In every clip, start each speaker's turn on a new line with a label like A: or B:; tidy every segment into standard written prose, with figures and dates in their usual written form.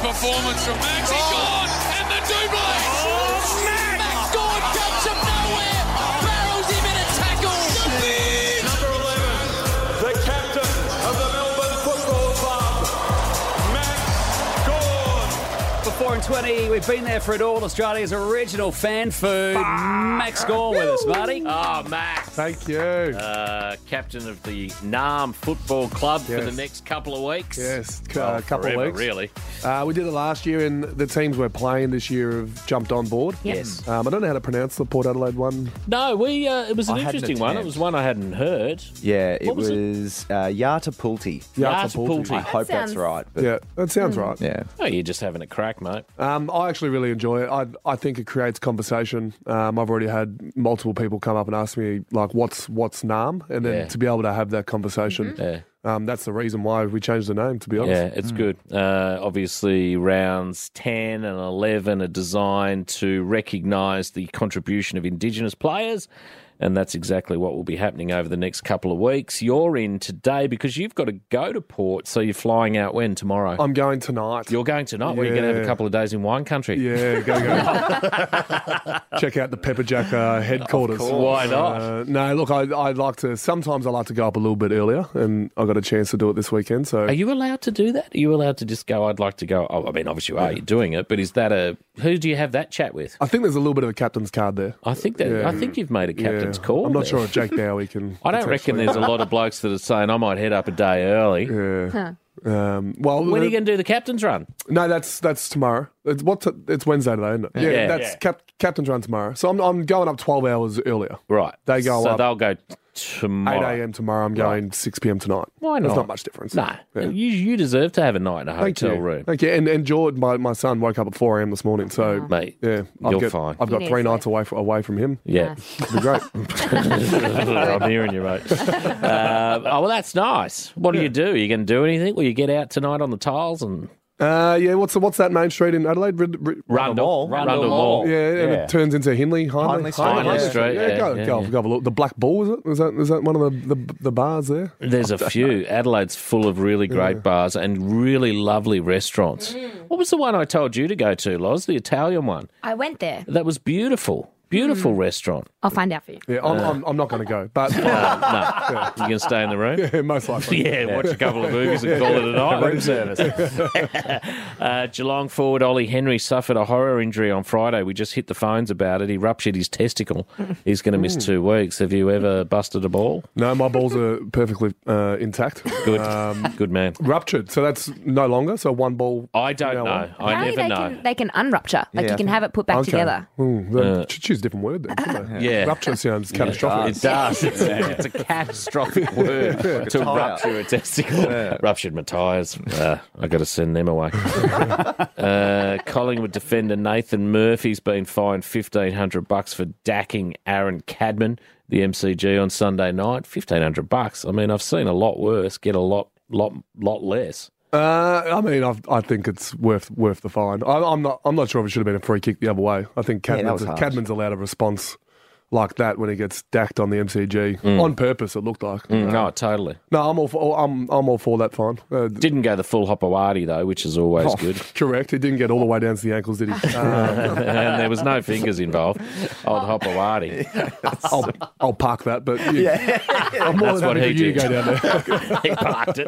A: performance from Max. He's gone, and the double. Oh, Max Gawn comes from nowhere, barrels him in a tackle.
B: Number 11, the captain of the Melbourne Football Club, Max Gawn.
C: For 4 and 20, we've been there for it all. Australia's original fan food. Max Gawn with us, Marty.
D: Oh, Max.
E: Thank you.
D: Captain of the Narm Football Club for the next couple of weeks.
E: Yes,
D: Well,
E: couple
D: forever,
E: of weeks.
D: really.
E: We did it last year, and the teams we're playing this year have jumped on board.
D: Yes.
E: I don't know how to pronounce the Port Adelaide one.
D: No, it was an
F: I had an
D: interesting one. It
F: attempt.
D: was one I hadn't heard.
F: Yeah, it
D: What was
F: was Yatapulti.
D: Yatapulti.
F: I hope that's
G: sounds-
F: right. But
E: Yeah, that sounds right.
F: yeah.
D: Oh, you're just having a crack, mate.
E: I actually really enjoy it. I think it creates conversation. I've already had multiple people come up and ask me, like, what's NARM? And then to be able to have that conversation, that's the reason why we changed the name, to be honest.
D: Yeah, it's good. Obviously, rounds 10 and 11 are designed to recognise the contribution of Indigenous players, and that's exactly what will be happening over the next couple of weeks. You're in today because you've got to go to Port, so you're flying out when? Tomorrow?
E: I'm going tonight.
D: You're going tonight? Well, you're going to have a couple of days in wine country.
E: Yeah, go. Check out the Pepperjack headquarters.
D: Why not?
E: No, look, sometimes I like to go up a little bit earlier, and I got a chance to do it this weekend. So
D: Are you allowed to do that? Are you allowed to just go, I'd like to go? Oh, I mean, obviously you are, you're doing it, but is that who do you have that chat with?
E: I think there's a little bit of a captain's card there.
D: I think you've made a captain's call.
E: I'm not
D: there.
E: sure if Jake Dowie can.
D: I don't reckon there's a lot of blokes that are saying, I might head up a day early.
E: Yeah.
D: When are you going to do the captain's run?
E: No, that's tomorrow. It's Wednesday today, isn't it?
D: Yeah.
E: That's captain's run tomorrow. So I'm going up 12 hours earlier.
D: Right.
E: They go
D: so
E: up
D: they'll go tomorrow.
E: 8 a.m. tomorrow. I'm going 6 p.m. tonight.
D: Why not?
E: There's not much difference.
D: No.
E: Yeah.
D: You deserve to have a night in a
E: Thank
D: hotel
E: you.
D: room.
E: Thank you. And George, my son, woke up at 4 a.m. this morning. So,
D: Mate,
E: yeah,
D: you're fine.
E: I've got
G: You
E: 3
G: need
E: nights away from him.
D: Yeah.
E: It'll be great.
D: I'm hearing you, mate. Well, that's nice. What do you do? Are you going to do anything? Will you get out tonight on the tiles and...
E: What's that main street in Adelaide?
D: Rundle Mall.
E: Yeah, and it turns into Hindley
F: Hindley Street.
D: Hindley Street,
E: Go have a look. The Black Bull, is that one of the bars there?
D: There's a few. Adelaide's full of really great bars and really lovely restaurants. What was the one I told you to go to, Loz? The Italian one.
G: I went there.
D: That was beautiful. Beautiful restaurant.
G: I'll find out for you.
E: Yeah, I'm not going to go, but
D: No. You going to stay in the room?
E: yeah, most likely.
D: Yeah, watch a couple of movies and call it a night. Room service. Geelong forward Ollie Henry suffered a horror injury on Friday. We just hit the phones about it. He ruptured his testicle. He's going to miss 2 weeks. Have you ever busted a ball?
E: No, my balls are perfectly intact.
D: Good. Good man.
E: Ruptured, so that's no longer. So one ball.
D: I don't know. I
G: Apparently
D: never know.
G: they can unrupture. Like
F: Yeah,
G: you can have it put back together.
E: Choose a different word then. shouldn't I?
D: Yeah.
E: Rupture sounds catastrophic.
D: It does. It's a catastrophic word to rupture a testicle. Ruptured my tyres. I got to send them away. Collingwood defender Nathan Murphy's been fined $1,500 for dacking Aaron Cadman, the MCG, on Sunday night. $1,500. I mean, I've seen a lot worse get a lot less.
E: I think it's worth the fine. I'm not sure if it should have been a free kick the other way. I think
F: that was harsh.
E: Cadman's allowed a response like that when he gets dacked on the MCG on purpose. It looked like.
D: No, totally.
E: No, I'm all for that fine.
D: Didn't go the full Hopawati, though, which is always good.
E: Correct. He didn't get all the way down to the ankles, did he?
D: And there was no fingers involved. Old Hopawati.
E: I'll park that, but I'm more
D: That's
E: than
D: what
E: happy
D: he
E: for you to
D: did.
E: go down there.
D: He parked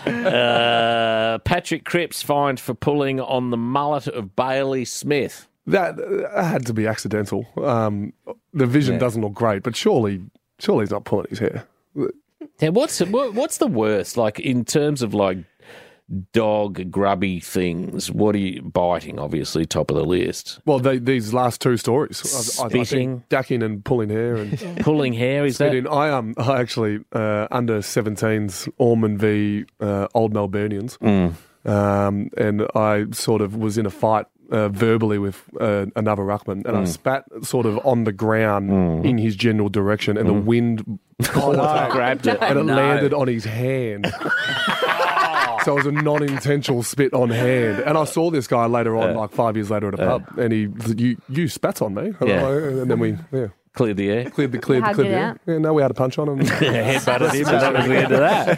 D: it. Patrick Cripps fined for pulling on the mullet of Bailey Smith.
E: That had to be accidental. The vision doesn't look great, but surely he's not pulling his hair.
D: Yeah, what's the worst? Like in terms of like dog grubby things, what are you biting? Obviously, top of the list.
E: Well, these last 2 stories, I
D: Spitting.
E: think dacking and pulling hair and
D: Pulling hair is that?
E: spitting. I actually under 17s Ormond v Old Melburnians, and I sort of was in a fight. Verbally with another ruckman, and I spat sort of on the ground in his general direction, and the wind
D: Grabbed it.
E: and it landed on his hand. So it was a non-intentional spit on hand. And I saw this guy later on, like 5 years later at a pub, and you spat on me.
D: Yeah.
E: And then
D: Cleared the air.
E: Cleared the
G: Hugged it
E: air.
G: out.
E: Yeah, no, we had a punch on him.
D: Headbutted him, and that was the end of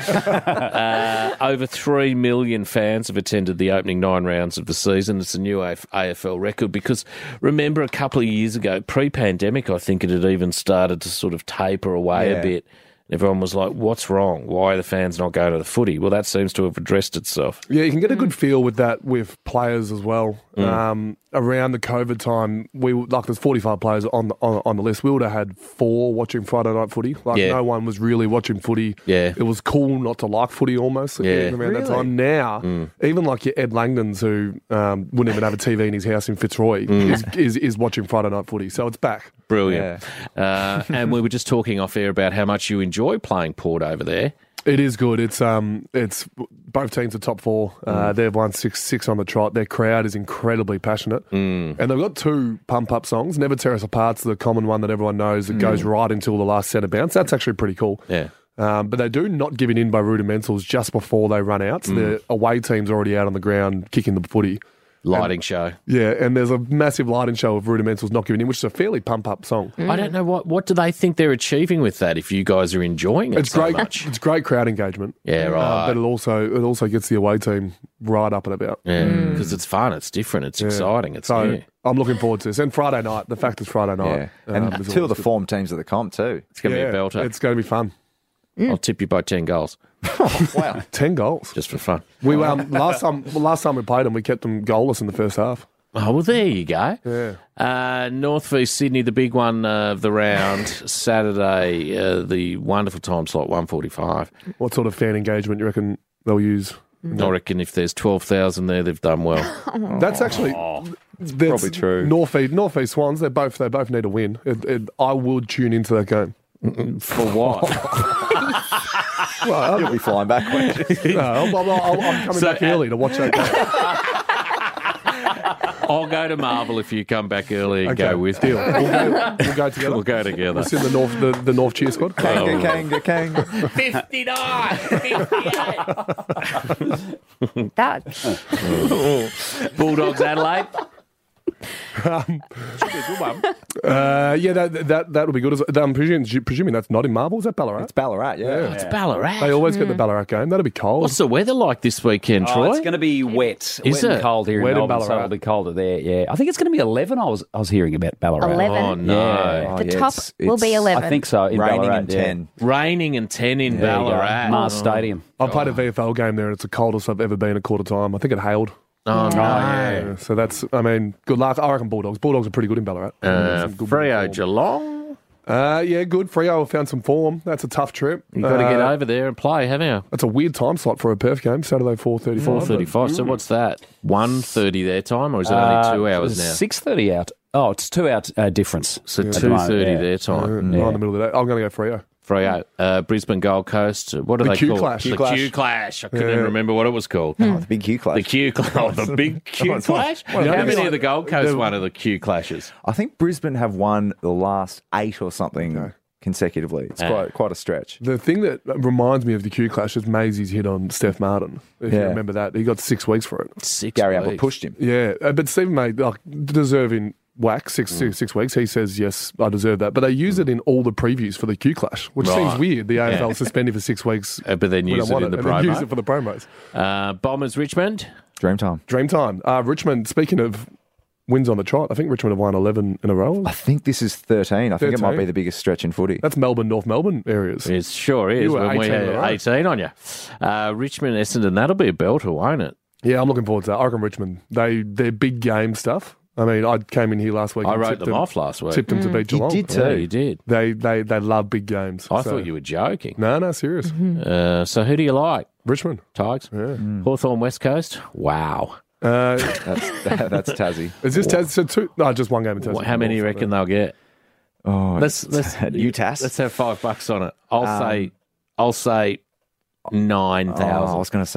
D: that. Over 3 million fans have attended the opening 9 rounds of the season. It's a new AFL record because, remember, a couple of years ago, pre-pandemic, I think it had even started to sort of taper away a bit. Everyone was like, what's wrong? Why are the fans not going to the footy? Well, that seems to have addressed itself.
E: Yeah, you can get a good feel with that with players as well. Around the COVID time, there's 45 players on the list. We would have had 4 watching Friday night footy. No one was really watching footy.
D: Yeah.
E: It was cool not to like footy almost around that time. Now, even like your Ed Langdons, who wouldn't even have a TV in his house in Fitzroy, is watching Friday night footy. So it's back.
D: Brilliant. And we were just talking off air about how much you enjoy playing Port over there.
E: It is good. It's both teams are top 4. They've won 6 on the trot. Their crowd is incredibly passionate, and they've got 2 pump up songs. "Never Tear Us Apart's the common one that everyone knows that goes right until the last centre bounce. That's actually pretty cool.
D: Yeah.
E: But they do not giving in by rudimentals just before they run out. So the away team's already out on the ground kicking the footy.
D: Lighting show.
E: Yeah, and there's a massive lighting show of rudimentals not giving in, which is a fairly pump up song.
D: I don't know what do they think they're achieving with that if you guys are enjoying it
E: It's
D: so
E: great.
D: much.
E: It's great crowd engagement.
D: Yeah, right.
E: But it also gets the away team right up and about.
D: Yeah, because it's fun, it's different, it's exciting, it's
E: So
D: new.
E: I'm looking forward to this. And Friday night, the fact it's Friday night.
F: And
E: is
F: 2 of the
E: always good.
F: form teams of the comp too.
D: It's going to be a belter.
E: It's going to be fun.
D: I'll tip you by 10 goals,
F: Wow.
E: 10 goals.
D: just for fun.
E: We last time we played them, we kept them goalless in the first half.
D: Oh, well, there you go.
E: Yeah.
D: North v Sydney, the big one of the round, Saturday, the wonderful time slot, 1:45.
E: What sort of fan engagement you reckon they'll use?
D: I reckon if there's 12,000 there, they've done well.
E: That's actually that's
F: probably true.
E: North Swans. They both need a win. I would tune into that game.
D: For what?
E: Well,
F: You'll be flying back. won't you?
E: no, I'm coming back early to watch that game.
D: I'll go to Marvel if you come back early and
E: Okay,
D: go with
E: deal.
D: me.
E: We'll go together.
D: We'll go together.
E: It's in the North cheer squad.
F: Kanga.
D: 59! 58!
G: That
D: Bulldogs Adelaide.
E: Yeah, that would be good. I'm presuming that's not in Marvel. Is that Ballarat?
F: It's Ballarat, yeah.
D: It's Ballarat.
E: They always get the Ballarat game. That'll be cold.
D: What's the weather like this weekend, Troy?
C: It's going to be wet.
D: Is
C: wet and
D: it?
C: cold here
E: Wet
C: in
E: in
C: Melbourne, so
E: Ballarat.
C: it'll be colder there, yeah. I think it's going to be 11, I was hearing about Ballarat.
G: 11.
D: Oh, no.
C: Yeah.
G: The top will be 11.
C: I think so, in
F: Raining
C: Ballarat,
F: and
C: yeah.
F: 10.
D: Raining and 10 in
C: There you go.
D: Ballarat.
C: Mars Stadium.
E: I played a VFL game there, and it's the coldest I've ever been at quarter time. I think it hailed.
D: Oh, no.
E: Yeah, so that's, good luck. I reckon Bulldogs. Bulldogs are pretty good in Ballarat. Some good
D: Freo
E: form.
D: Geelong.
E: Yeah, good. Freo found some form. That's a tough trip.
D: You've got to get over there and play, haven't you?
E: That's a weird time slot for a Perth game, Saturday 4:35.
D: 4:35. So what's that? 1:30 their time, or is it only 2 hours now?
C: 6:30 out. Oh, it's 2 hour difference.
D: So
C: at the moment,
D: 2:30
C: yeah.
D: their time.
E: Right in the middle of the day. I'm going to go Freo.
D: Freo, Brisbane Gold Coast. What do
E: The
D: they
E: Q
D: call
E: Clash.
D: it? The Q Clash. I couldn't
E: Yeah.
D: remember what it was called.
F: Oh, the big Q clash.
D: The Q Clash. Oh, the big Q Clash. How many of the Gold Coast won of the Q Clashes?
F: I think Brisbane have won the last 8 or something consecutively. It's quite a stretch.
E: The thing that reminds me of the Q Clash is Maisie's hit on Steph Martin. If you
F: Yeah.
E: remember that. He got 6 weeks for it.
D: 6
F: Gary Ablett
D: weeks.
F: pushed him.
E: Yeah, but Stephen May, deserving whack, six weeks. He says, yes, I deserve that. But they use it in all the previews for the Q Clash, which
D: Right.
E: seems weird. The AFL suspended for 6 weeks.
D: But then
E: We
D: use
E: don't
D: it
E: want
D: in the
E: and then use
D: promo.
E: it for the promos.
D: Bombers Richmond.
F: Dreamtime.
E: Dreamtime. Richmond, speaking of wins on the trot, I think Richmond have won 11 in a row.
F: I think this is 13. I think it might
E: 13.
F: be the biggest stretch in footy.
E: That's Melbourne, North Melbourne areas.
D: It sure is.
E: You were
D: When we
E: 18 in a
D: had
E: row.
D: 18 on you. Richmond, Essendon, that'll be a belter, won't it?
E: Yeah, I'm looking forward to that. I reckon Richmond, they're big game stuff. I mean, I came in here last week.
D: I
E: and
D: wrote
E: tipped
D: them off last week.
E: Tipped them to beat
F: You
E: Geelong.
F: did too.
D: Yeah, you did.
E: They love big games.
D: I thought you were joking.
E: No, serious.
D: So who do you like?
E: Richmond.
D: Tigers? Hawthorn West Coast? Wow.
F: That's Tassie.
E: Is this just one game in Tassie?
D: How many you reckon they'll get?
F: Oh,
D: Let's
F: UTAS.
D: Let's have $5 on it. I'll say 9,000.
F: I was going to say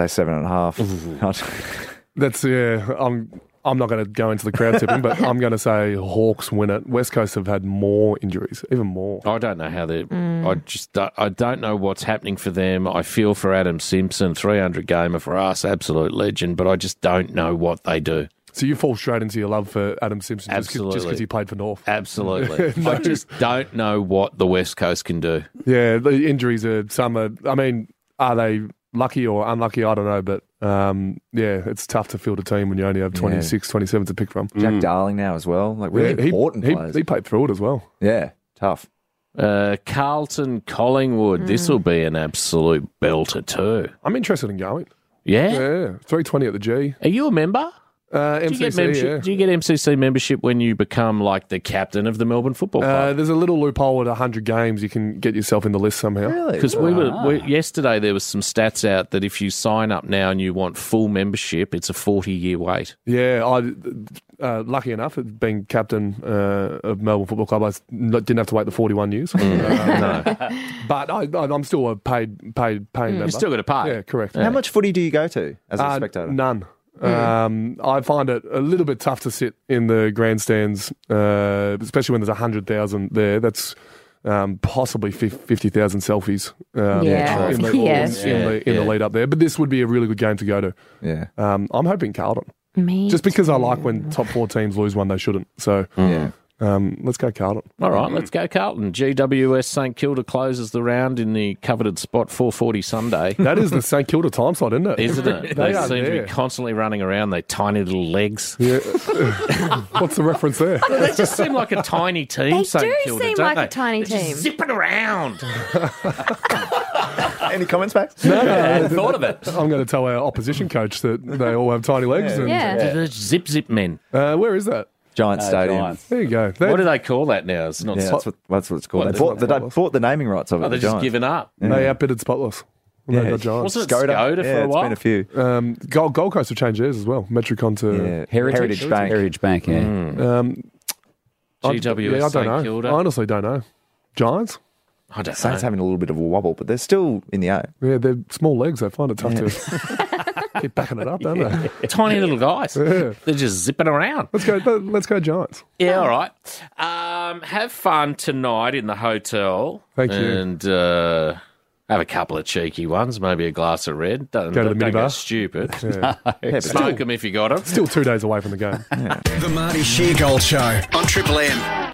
F: 7.5.
E: That's I'm not going to go into the crowd tipping, but I'm going to say Hawks win it. West Coast have had more injuries, even more.
D: I don't know how they. I don't know what's happening for them. I feel for Adam Simpson, 300 gamer for us, absolute legend. But I just don't know what they do.
E: So you fall straight into your love for Adam Simpson just
D: Absolutely.
E: because he played for North.
D: Absolutely. I just don't know what the West Coast can do.
E: Yeah, the injuries are are they lucky or unlucky? I don't know, but it's tough to field a team when you only have 26, 27 to pick from.
F: Jack Darling now as well. Like really important players.
E: He played through it as well.
F: Yeah, tough.
D: Carlton, Collingwood. This will be an absolute belter too.
E: I'm interested in going.
D: Yeah?
E: Yeah, 320 at the G.
D: Are you a member?
E: MCC, yeah.
D: Do you get MCC membership when you become like the captain of the Melbourne Football Club?
E: There's a little loophole at 100 games. You can get yourself in the list somehow.
F: Really?
D: Because yesterday there was some stats out that if you sign up now and you want full membership, it's a 40-year wait.
E: Yeah, lucky enough, being captain of Melbourne Football Club, I didn't have to wait the 41 years.
D: No.
E: But I'm still a paid member.
D: You still got to pay.
E: Yeah, correct.
F: How much footy do you go to as a spectator?
E: None. I find it a little bit tough to sit in the grandstands, especially when there's 100,000 there. That's possibly 50,000 selfies in the lead up there. But this would be a really good game to go to.
F: Yeah.
E: I'm hoping Carlton.
G: Me
E: Just because I
G: too.
E: like when top 4 teams lose one they shouldn't. So
F: Yeah.
E: let's go Carlton.
D: All right, let's go Carlton. GWS St Kilda closes the round in the coveted spot, 4:40 Sunday.
E: That is the St Kilda time slot, isn't it?
D: Isn't it?
E: They
D: They
E: are
D: seem to
E: there.
D: be constantly running around, their tiny little legs.
E: Yeah. What's the reference there?
D: They just seem like a tiny team,
G: They
D: St
G: do
D: Kilda,
G: seem
D: don't
G: like
D: they?
G: a tiny
D: They're just
G: team.
D: zipping around.
F: Any comments, Max?
C: I hadn't thought of it.
E: I'm going to tell our opposition coach that they all have tiny legs. And,
G: Yeah.
D: They're zip men.
E: where is that?
F: Giant Stadium.
C: Giants.
E: There you go.
D: What do they call that now? It's not.
F: Yeah, that's what it's called.
D: What,
F: They bought the naming rights of it.
D: Oh, they're
F: the
D: just
F: Giants.
D: giving up.
E: They outbidded Spotless.
F: Yeah.
E: They got Giants.
D: Wasn't it Skoda for a
F: It's
D: while?
F: been a few.
E: Gold Coast have changed theirs as well. Metricon to
F: Heritage Bank.
C: Heritage Bank, yeah.
D: GWS
E: I
D: St
E: don't know.
D: Kilda.
E: I honestly don't know. Giants?
D: I don't know.
F: Saints having a little bit of a wobble, but they're still in the A.
E: Yeah, they're small legs. They find it tough to keep backing it up, don't they?
D: Tiny little guys.
E: Yeah.
D: They're just zipping around.
E: Let's go Giants.
D: Yeah, all right. Have fun tonight in the hotel.
E: Thank you.
D: And have a couple of cheeky ones, maybe a glass of red. Don't
E: Go to the
D: don't
E: minibar.
D: go stupid.
E: Yeah.
D: Smoke them if you got them.
E: Still 2 days away from the game.
H: The Marty Sheargold Show on Triple M.